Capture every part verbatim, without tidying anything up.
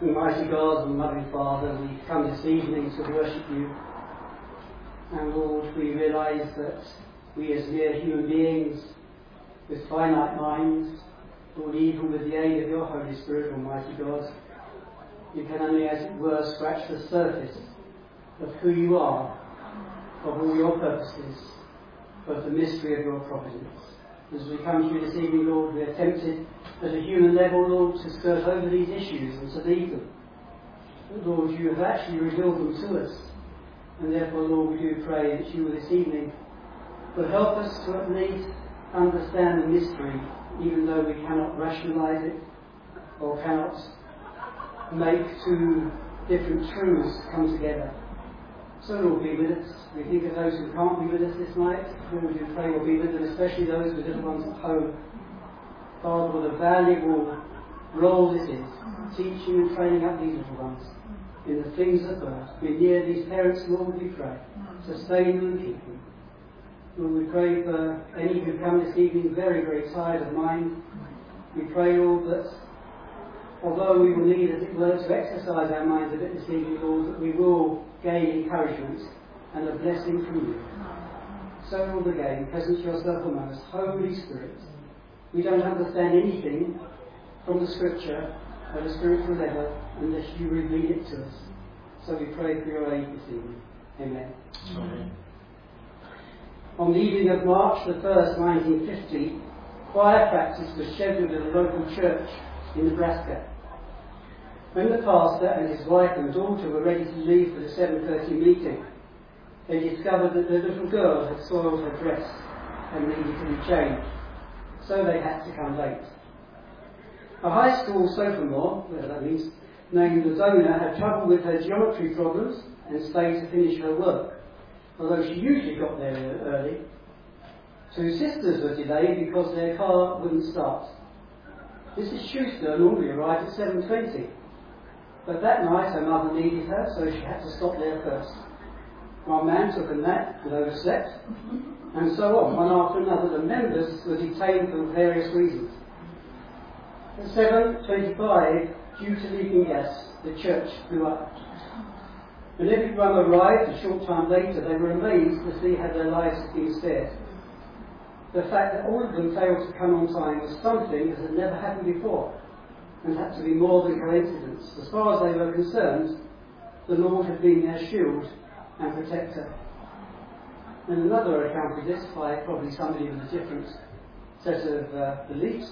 Almighty God and loving Father, we come this evening to worship you. And Lord, we realise that we as mere human beings with finite minds, Lord, even with the aid of your Holy Spirit, Almighty God, you can only, as it were, scratch the surface of who you are, of all your purposes, of the mystery of your providence. As we come to you this evening, Lord, we are tempted at a human level, Lord, to skirt over these issues and to leave them. But Lord, you have actually revealed them to us. And therefore, Lord, we do pray that you this evening will help us to at least understand the mystery, even though we cannot rationalise it or cannot make two different truths come together. So Lord, be with us. We think of those who can't be with us this night. Lord, we do pray will be with them, especially those with little ones at home. Father, what a valuable role this is, teaching and training up these little ones in the things of God. Be near these parents, Lord, we pray. Sustain them and keep them. Lord, we pray for any who come this evening very, very tired of mind. We pray, Lord, that although we will need, as it were, to exercise our minds a bit this evening, Lord, that we will gain encouragement and a blessing from you. So, Lord, again, present yourself among us, Holy Spirit. We don't understand anything from the Scripture at a spiritual level unless you reveal it to us. So we pray for your aid this evening. Amen. Amen. On the evening of March the first, nineteen fifty, choir practice was scheduled at a local church in Nebraska. When the pastor and his wife and daughter were ready to leave for the seven thirty meeting, they discovered that their little girl had soiled her dress and needed to be changed. So they had to come late. A high school sophomore, whatever that means, named Ladona had trouble with her geometry problems and stayed to finish her work, although she usually got there early. Two sisters were delayed because their car wouldn't start. Missus Schuster normally arrived at seven twenty, but that night her mother needed her, so she had to stop there first. One man took a nap and overslept, and so on, one after another. The members were detained for various reasons. At seven twenty-five, due to leaking gas, the church blew up. When everyone arrived a short time later, they were amazed to see how their lives had been spared. The fact that all of them failed to come on time was something that had never happened before, and had to be more than coincidence. As far as they were concerned, the Lord had been their shield and protector. And another account of this by probably somebody with a different set of uh, beliefs.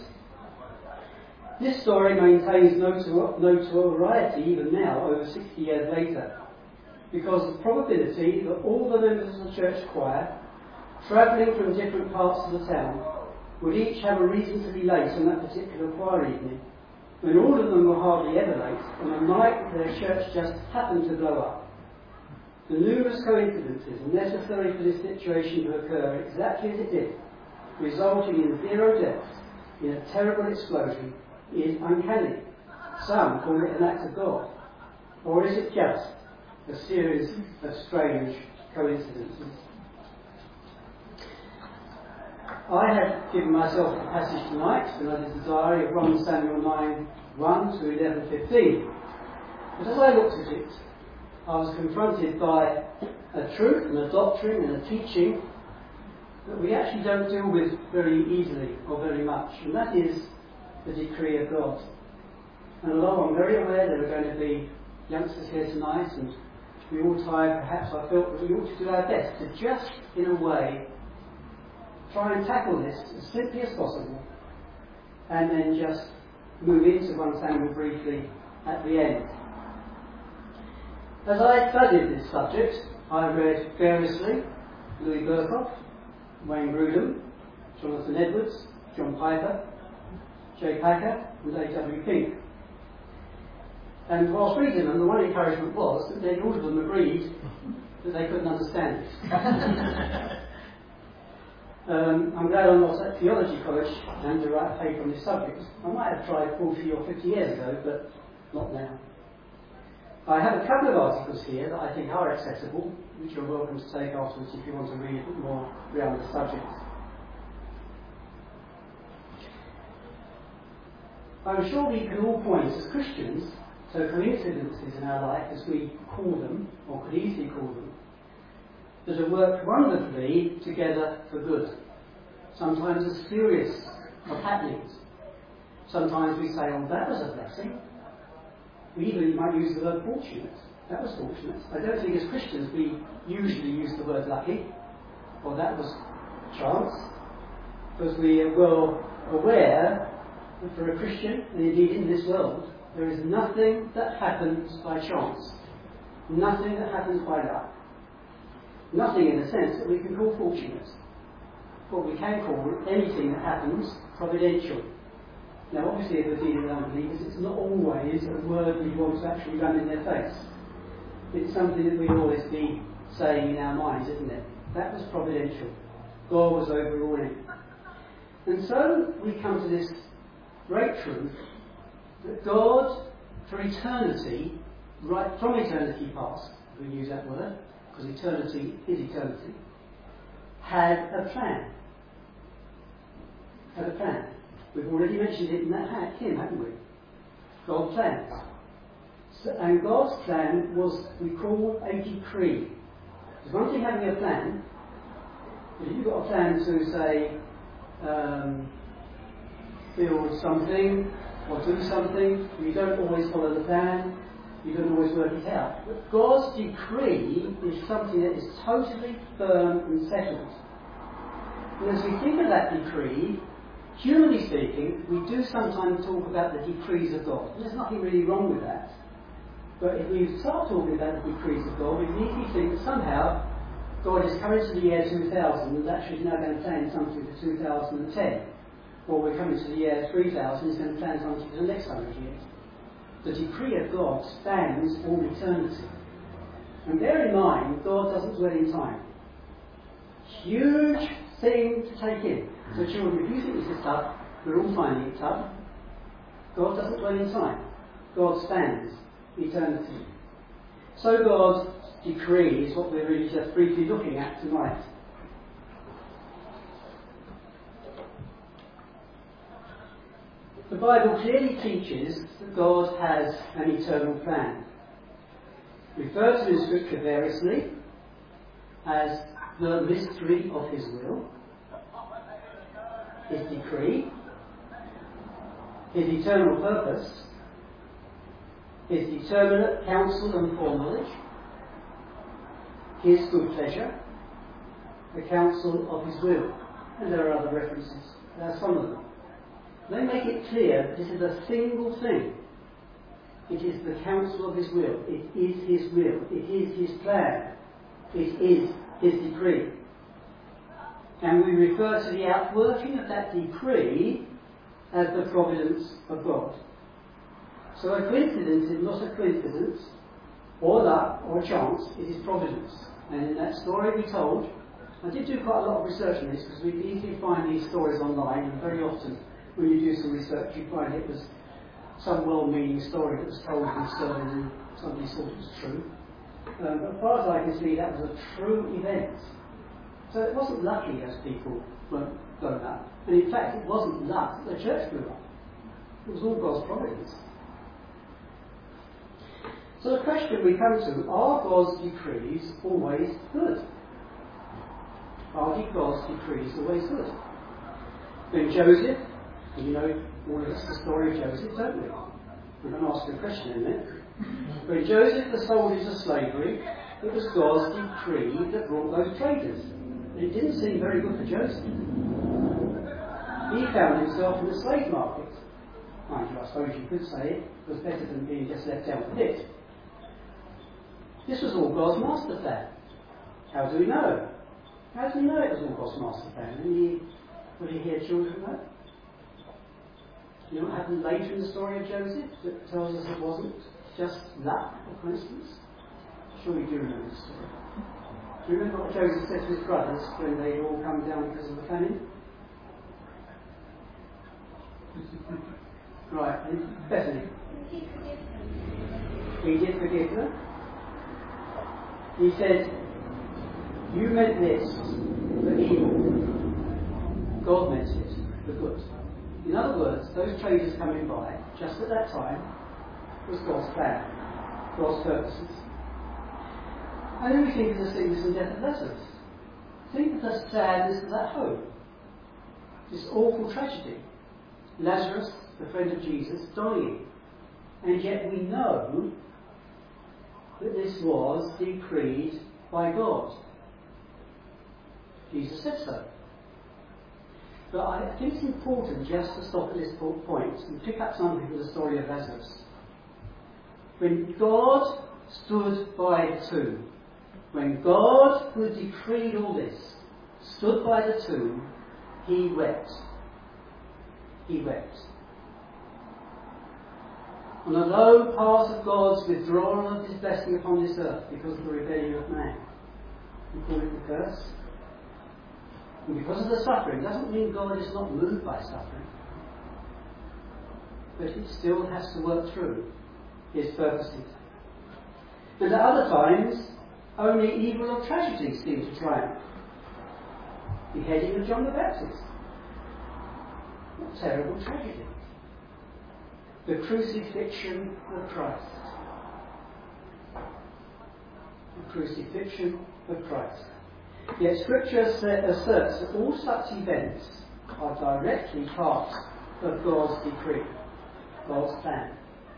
This story maintains notoriety even now, over sixty years later, because the probability that all the members of the church choir, travelling from different parts of the town, would each have a reason to be late on that particular choir evening, when all of them were hardly ever late, on a night their church just happened to blow up. The numerous coincidences necessary for this situation to occur exactly as it did, resulting in zero deaths in a terrible explosion, is uncanny. Some call it an act of God. Or is it just a series of strange coincidences? I have given myself the passage tonight, and that is the diary of First Samuel nine, one to eleven fifteen. But as I looked at it, I was confronted by a truth and a doctrine and a teaching that we actually don't deal with very easily or very much, and that is the decree of God. And although I'm very aware there are going to be youngsters here tonight, and we're all tired, perhaps I felt that we ought to do our best to just, in a way, try and tackle this as simply as possible, and then just move into First Samuel briefly at the end. As I studied this subject, I read variously Louis Burkhoff, Wayne Grudem, Jonathan Edwards, John Piper, J. Packer, and A. W. Pink. And whilst reading them, the one encouragement was that they all of them agreed that they couldn't understand it. um, I'm glad I'm not at theology college and to write a paper on this subject. I might have tried forty or fifty years ago, but not now. I have a couple of articles here that I think are accessible, which you're welcome to take afterwards if you want to read a bit more around the subject. I'm sure we can all point as Christians So coincidences in our life, as we call them, or could easily call them, that have worked wonderfully together for good. Sometimes a series of happenings. Sometimes we say, oh, that was a blessing. We even might use the word fortunate. That was fortunate. I don't think as Christians we usually use the word lucky, or that was chance, because we are well aware that for a Christian, and indeed in this world, there is nothing that happens by chance. Nothing that happens by luck. Nothing in the sense that we can call fortunate. What we can call anything that happens providential. Now obviously if we're dealing with unbelievers, it's not always a word we want to actually run in their face. It's something that we'd always be saying in our minds, isn't it? That was providential. God was overruling. And so we come to this great truth that God, for eternity, right from eternity past, if we use that word, because eternity is eternity, had a plan. Had a plan. We've already mentioned it in that hymn, haven't we? God plans. So, and God's plan was, we call a decree. There's one thing having a plan, but if you've got a plan to, say, um, build something or do something, you don't always follow the plan, you don't always work it out. But God's decree is something that is totally firm and settled. And as we think of that decree, humanly speaking, we do sometimes talk about the decrees of God. There's nothing really wrong with that. But if we start talking about the decrees of God, we can easily think that somehow God is coming to the year two thousand and actually is now going to plan something for two thousand ten. Or we're coming to the year three thousand and he's going to plan something for the next hundred years. The decree of God spans all eternity. And bear in mind, God doesn't dwell in time. Huge thing to take in. So children, if you think this is tough, we're all finding it tough. God doesn't dwell in time. God spans eternity. So God's decree is what we're really just briefly looking at tonight. The Bible clearly teaches that God has an eternal plan. Referred to in Scripture variously as the mystery of His will, His decree, His eternal purpose, His determinate counsel and foreknowledge, His good pleasure, the counsel of His will. And there are other references. There are some of them. They make it clear that this is a single thing. It is the counsel of His will. It is His will. It is His plan. It is His decree. And we refer to the outworking of that decree as the providence of God. So a coincidence is not a coincidence, or luck, or chance. It is providence. And in that story we told, I did do quite a lot of research on this because we can easily find these stories online, and very often when you do some research you find it was some well-meaning story that was told in Sterling and somebody thought it was true. Um, but as far as I can see, that was a true event. So it wasn't lucky as people were grown up. And in fact, it wasn't luck that the church grew up. It was all God's providence. So the question we come to, are God's decrees always good? Are God's decrees always good? When Joseph, and you know all of us the story of Joseph, don't we? We're going to ask a question in a minute. When Joseph was sold into slavery, it was God's decree that brought those traders. And it didn't seem very good for Joseph. He found himself in the slave market. Mind you, I suppose you could say it was better than being just left out with it. This was all God's master plan. How do we know? How do we know it was all God's master plan? Anybody here children know? You know what happened later in the story of Joseph that tells us it wasn't just luck or coincidence? Sure you do remember the story. Do you remember what Joseph said to his brothers when they all come down because of the famine? Right, and Bethany. He did forgive them. He said, you meant this for evil. God meant it for good. In other words, those traders coming by, just at that time, was God's plan, God's purposes. And then we think of the sickness and death of Lazarus. Think of the sadness of that home. This awful tragedy. Lazarus, the friend of Jesus, dying. And yet we know that this was decreed by God. Jesus said so. But I think it's important just to stop at this point and pick up something from the story of Lazarus. When God stood by the tomb, when God, who had decreed all this, stood by the tomb, he wept. He wept. And although part of God's withdrawal of his blessing upon this earth because of the rebellion of man, we call it the curse, and because of the suffering, doesn't mean God is not moved by suffering, but it still has to work through his purposes. And at other times, only evil or tragedy seems to triumph. Beheading of John the Baptist. What terrible tragedy. The crucifixion of Christ. The crucifixion of Christ. Yet Scripture asserts that all such events are directly part of God's decree, God's plan.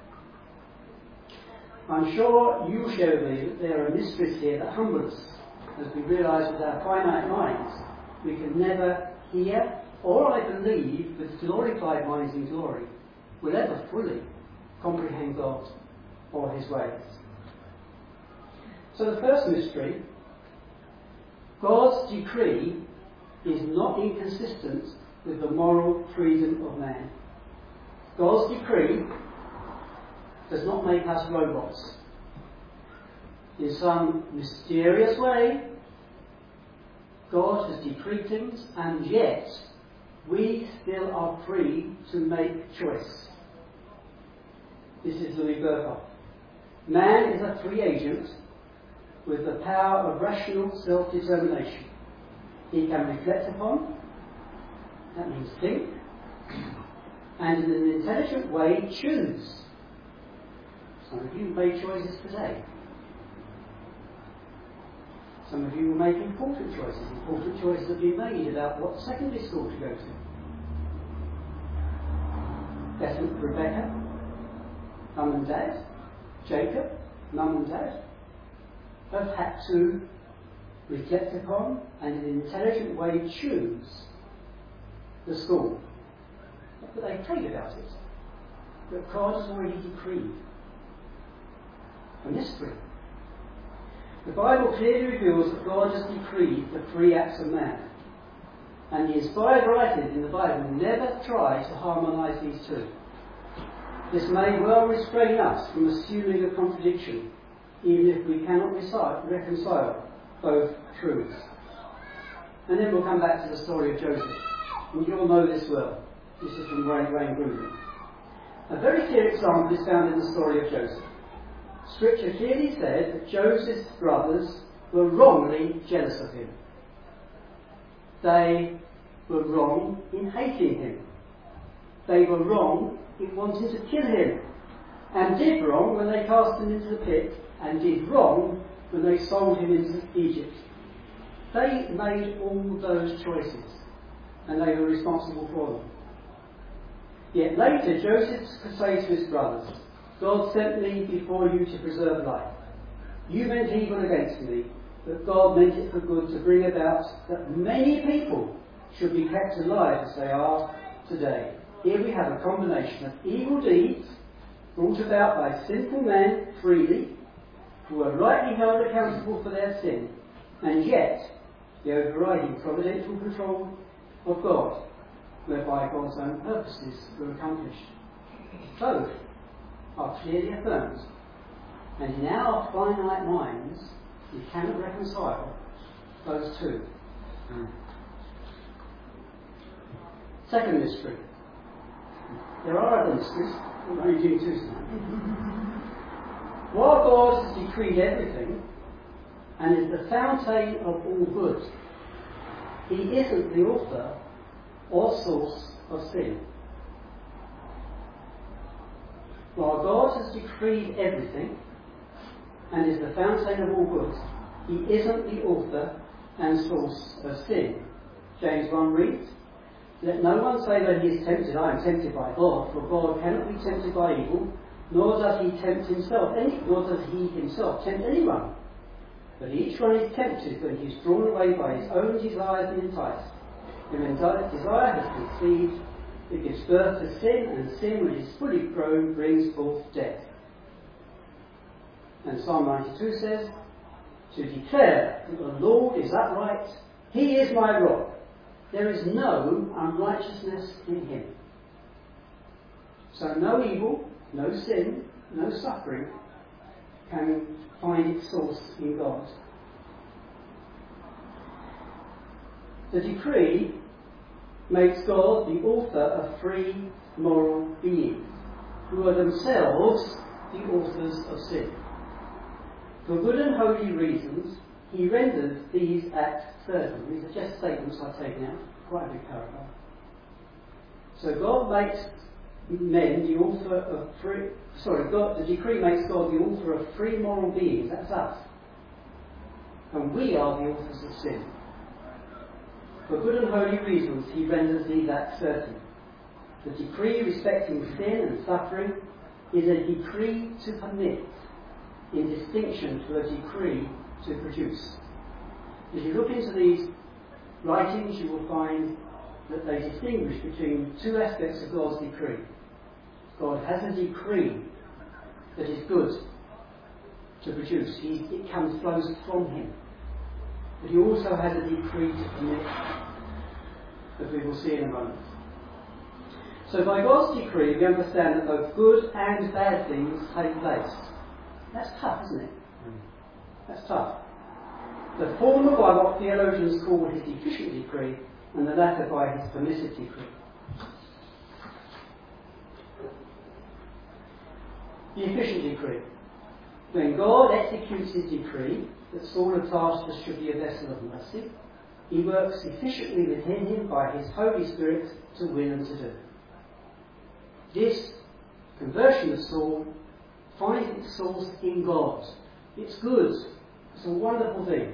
I'm sure you share with me that there are mysteries here that humble us, as we realise with our finite minds we can never hear, or I believe, with glorified minds in glory, will ever fully comprehend God or his ways. So the first mystery, God's decree is not inconsistent with the moral freedom of man. God's decree does not make us robots. In some mysterious way, God has decreed things, and yet we still are free to make choice. This is Louis Burkhoff. Man is a free agent with the power of rational self-determination. He can reflect upon, that means think, and in an intelligent way choose. Some of you made choices today. Some of you will make important choices. Important choices have been made about what secondary school to go to. Bethany, Rebecca, Mum and Dad, Jacob, Mum and Dad, have had to reflect upon and in an intelligent way choose the school. Not that they prayed about it, but God has already decreed. A mystery. The Bible clearly reveals that God has decreed the free acts of man. And the inspired writers in the Bible never try to harmonise these two. This may well restrain us from assuming a contradiction, even if we cannot recite, reconcile both truths. And then we'll come back to the story of Joseph. And you all know this well. This is from Wayne Grudem. A very clear example is found in the story of Joseph. Scripture clearly said that Joseph's brothers were wrongly jealous of him. They were wrong in hating him. They were wrong in wanting to kill him, and did wrong when they cast him into the pit, and did wrong when they sold him into Egypt. They made all those choices, and they were responsible for them. Yet later Joseph could say to his brothers, God sent me before you to preserve life. You meant evil against me, but God meant it for good, to bring about that many people should be kept alive as they are today. Here we have a combination of evil deeds brought about by sinful men freely, who are rightly held accountable for their sin, and yet the overriding providential control of God, whereby God's own purposes were accomplished. Both are clearly affirmed, and in our finite minds we cannot reconcile those two. Mm. Second mystery. There are other mysteries, I'm only doing two tonight. While God has decreed everything and is the fountain of all good, he isn't the author or source of sin. While God has decreed everything and is the fountain of all good, he isn't the author and source of sin. James one reads, "Let no one say that he is tempted, I am tempted by God, for God cannot be tempted by evil, nor does he tempt himself, any, nor does he himself tempt anyone. But each one is tempted when he is drawn away by his own desires and enticed. And when desire has conceived, it gives birth to sin, and sin, when it is fully grown, brings forth death." And Psalm ninety-two says, "To declare that the Lord is upright, he is my rock. There is no unrighteousness in him." So no evil, no sin, no suffering can find its source in God. The decree makes God the author of free moral beings, who are themselves the authors of sin. For good and holy reasons, he renders these acts certain. These are just statements I've taken out, quite a big paragraph. So God makes men the author of free, sorry, God, the decree makes God the author of free moral beings, that's us. And we are the authors of sin. For good and holy reasons, he renders these acts certain. The decree respecting sin and suffering is a decree to permit, in distinction to a decree to produce. If you look into these writings, you will find that they distinguish between two aspects of God's decree. God has a decree that is good to produce. He, it comes, flows from him. But he also has a decree to permit, that we will see in a moment. So by God's decree, we understand that both good and bad things take place. That's tough, isn't it? That's tough. The former by what theologians call his efficient decree, and the latter by his permissive decree. The efficient decree. When God executes his decree that Saul of Tarsus should be a vessel of mercy, he works efficiently within him by his Holy Spirit to win and to do. This conversion of Saul finds its source in God. It's good. It's a wonderful thing.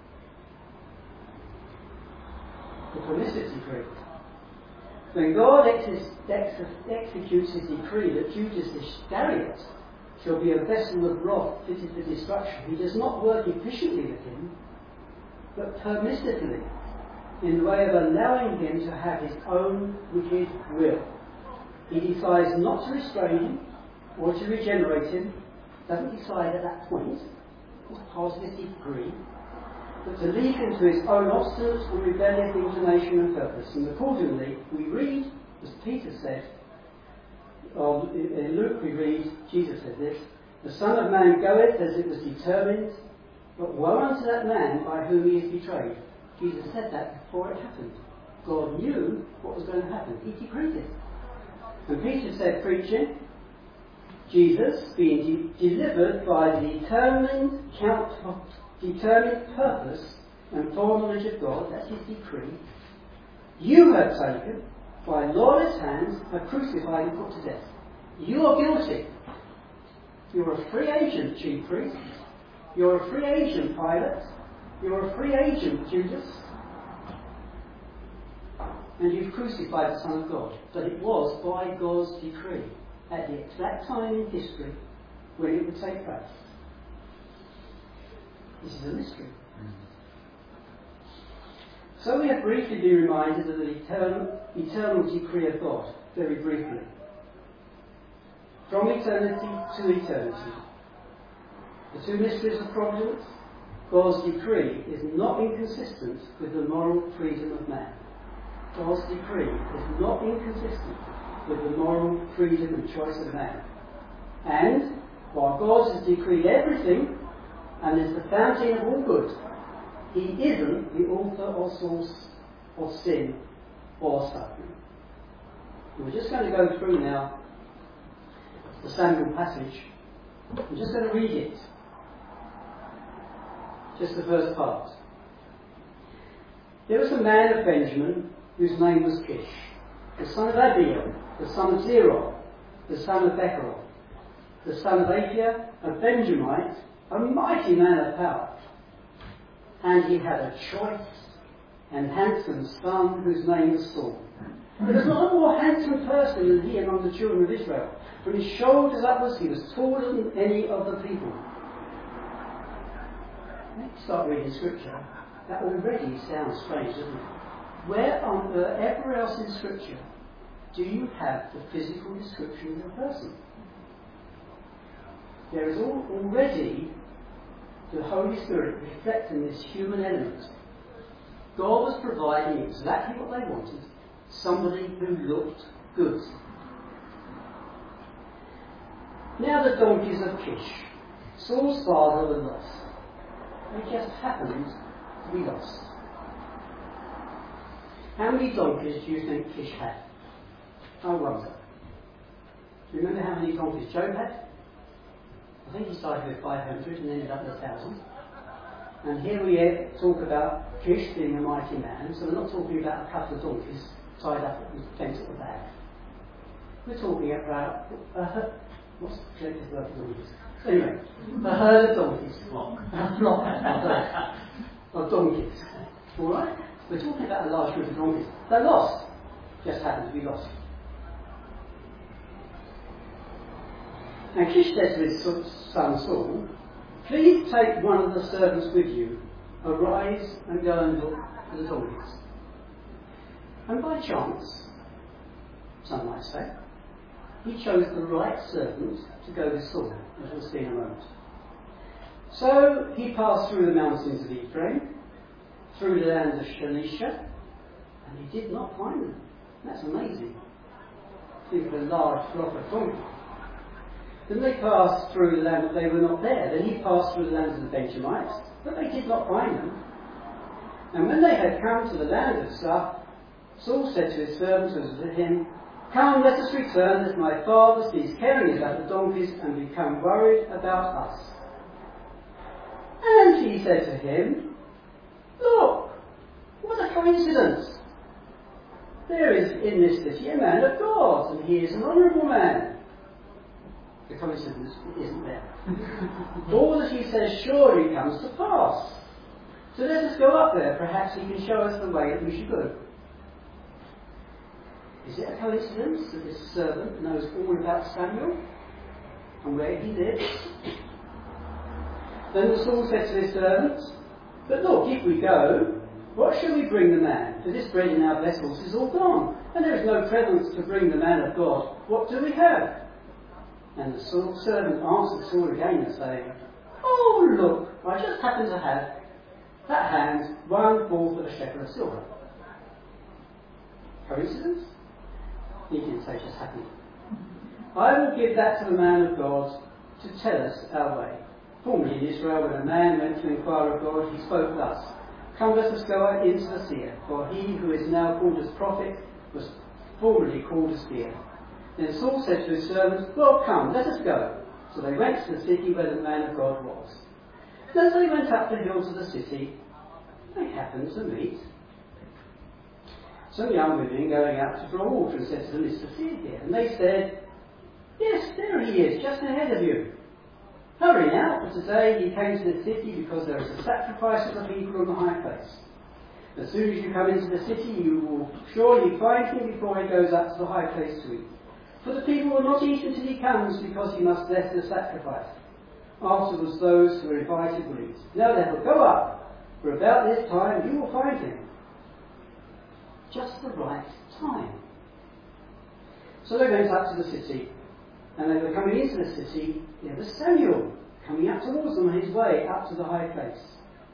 The permissive decree. When God ex- ex- executes his decree that Judas Iscariot shall be a vessel of wrath fitted for destruction, he does not work efficiently with him, but permissively, in the way of allowing him to have his own wicked will. He decides not to restrain him or to regenerate him, doesn't decide at that point, as part of his decree, but to lead him to his own obstinate and rebellious inclination and purpose. And accordingly, we read, as Peter said, or in Luke we read, Jesus said this, "The Son of Man goeth as it was determined, but woe unto that man by whom he is betrayed." Jesus said that before it happened. God knew what was going to happen. He decreed it. And Peter said, preaching, Jesus being de- delivered by the determined count of determined purpose and foreknowledge of God, that's his decree, you have taken by lawless hands, have crucified and put to death. You are guilty. You're a free agent, chief priest. You're a free agent, Pilate. You're a free agent, Judas. And you've crucified the Son of God. But it was by God's decree, at the exact time in history when it would take place. This is a mystery. So we have briefly been reminded of the eternal, eternal decree of God, very briefly. From eternity to eternity. The two mysteries of providence, God's decree is not inconsistent with the moral freedom of man. God's decree is not inconsistent with the moral freedom and choice of man. And while God has decreed everything and is the fountain of all good, he isn't the author or source of sin or suffering. We're just going to go through now the Samuel passage. I'm just going to read it. Just the first part. There was a man of Benjamin whose name was Kish, the son of Abiel, the son of Zerah, the son of Bechorath, the son of Aphia, a Benjamite, a mighty man of power. And he had a choice and handsome son whose name was Saul. There was not a more handsome person than he among the children of Israel. From his shoulders upwards, he was taller than any of the people. When you start reading Scripture, that already sounds strange, doesn't it? Where on earth, ever else in Scripture, do you have the physical description of a person? There is all, already the Holy Spirit reflecting this human element. God was providing exactly what they wanted, somebody who looked good. Now the donkeys of Kish, Saul's father, were lost. They just happened to be lost. How many donkeys do you think Kish had? I wonder. Do you remember how many donkeys Job had? I think he started with five hundred and ended up with one thousand. And here we talk about Kish being a mighty man, so we're not talking about a couple of donkeys tied up at the fence at the back. We're talking about a herd. What's the collective word for donkeys? Anyway, a herd of donkeys. Flock. A flock of donkeys. Alright? We're talking about a large group of donkeys. They're lost. Just happened to be lost. And Kish said to his son Saul, "Please take one of the servants with you. Arise and go and look for the donkeys." And by chance, some might say, he chose the right servant to go with Saul, as we'll see in a moment. So he passed through the mountains of Ephraim, through the land of Shalisha, and he did not find them. That's amazing. Think of a large flock of donkeys. Then they passed through the land, but they were not there. Then he passed through the lands of the Benjamites, but they did not find them. And when they had come to the land of Suf, Saul said to his servants who was with him, "Come, let us return, lest my father cease caring about the donkeys and become worried about us." And he said to him, "Look, what a coincidence! There is in this city a man of God, and he is an honourable man." The coincidence isn't there. All that he says surely comes to pass. So let us go up there. Perhaps he can show us the way that we should go. Is it a coincidence that this servant knows all about Samuel and where he lives? Then the Saul said to his servants, "But look, if we go, what shall we bring the man? For this bread in our vessels is all gone, and there is no present to bring the man of God. What do we have?" And the Saul servant answered Saul again and saying, "Oh, look, I just happen to have that hand one fourth of a shekel of silver." Coincidence? He didn't say just happened. "I will give that to the man of God to tell us our way." Formerly in Israel, when a man went to inquire of God, he spoke thus, "Come, let us go into the seer, for he who is now called as prophet was formerly called as seer." Then Saul said to his servants, "Well, come, let us go." So they went to the city where the man of God was. And as they went up the hills of the city, they happened to meet some young women going out to draw water, and said to them, "Is the seer here?" And they said, "Yes, there he is, just ahead of you. Hurry now, for today he came to the city because there is a sacrifice of the people on the high place. As soon as you come into the city, you will surely find him before he goes up to the high place to eat. For the people will not eat until he comes, because he must bless the sacrifice. Afterwards those who are invited will eat. Now therefore go up, for about this time you will find him." Just the right time. So they went up to the city, and they were coming into the city. There was Samuel coming up towards them on his way up to the high place.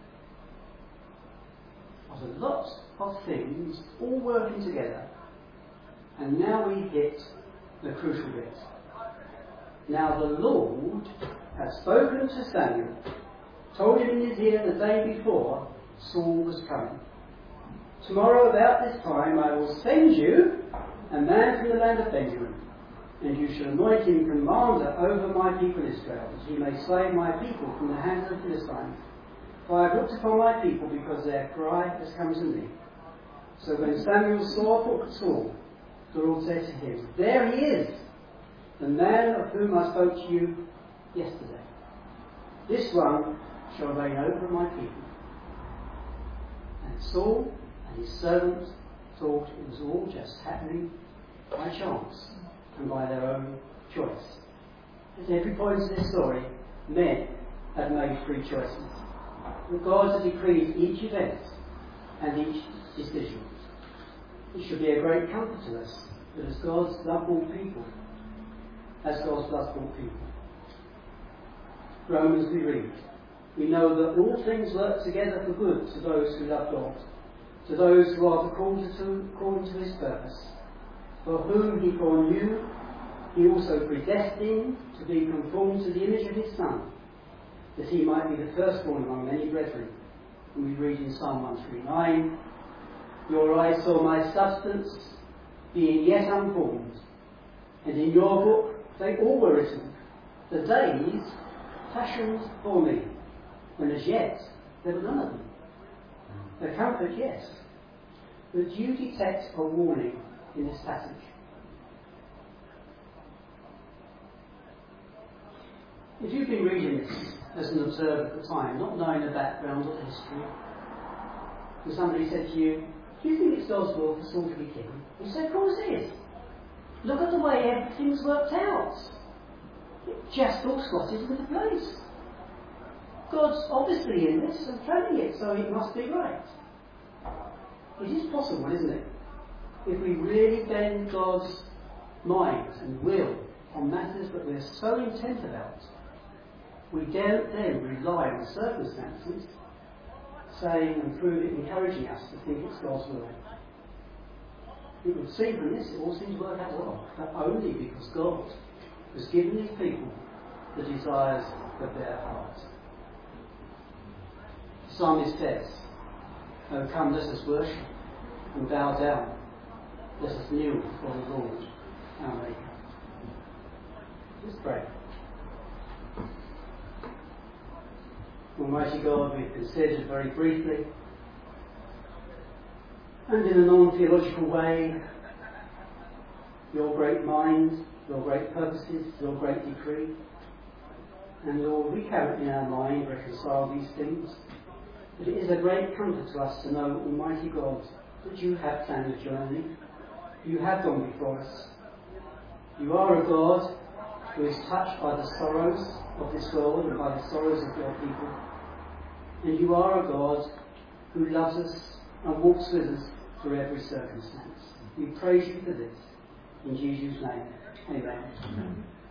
There was a lot of things all working together, and now we hit the crucial bit. Now the Lord had spoken to Samuel, told him in his ear the day before Saul was coming. "Tomorrow about this time I will send you a man from the land of Benjamin, and you shall anoint him commander over my people Israel, that he may slay my people from the hands of the Philistines. For I have looked upon my people, because their cry has come to me." So when Samuel saw Saul, the Lord said to him, "There he is." the man of whom I spoke to you yesterday. This one shall reign over my people. And Saul and his servants thought it was all just happening by chance and by their own choice. At every point of this story, men had made free choices. But God had decreed each event and each decision. It should be a great comfort to us that as God's love-bought people, as God's love-bought people, Romans we read, we know that all things work together for good to those who love God, to those who are called to, according to his purpose. For whom he foreknew, he also predestined to be conformed to the image of his Son, that he might be the firstborn among many brethren. And we read in Psalm one thirty-nine, your eyes saw my substance, being yet unformed, and in your book they all were written, the days fashioned for me, when as yet there were none of them. The comfort, yes. But do you detect a warning in this passage? If you've been reading this as an observer at the time, not knowing the background or the history, and somebody said to you, do you think it's God's will for Saul to be king? You say, of course it is. Look at the way everything's worked out. It just all slotted into place. God's obviously in this and planning it, so it must be right. It is possible, isn't it? If we really bend God's mind and will on matters that we're so intent about, we don't then rely on circumstances saying and proving, encouraging us to think it's God's will. It would seem from this, it all seems to work out well, but only because God has given his people the desires of their heart. The psalmist says, oh, come, let us worship and bow down. Let us kneel before the Lord, our Maker. Let's pray. Almighty God, we've considered very briefly and in a non-theological way your great mind, your great purposes, your great decree. And Lord, we cannot in our mind reconcile these things. But it is a great comfort to us to know, Almighty God, that you have planned a journey. You have gone before us. You are a God who is touched by the sorrows of this world and by the sorrows of your people. And you are a God who loves us and walks with us through every circumstance. We praise you for this. In Jesus' name, amen. Amen.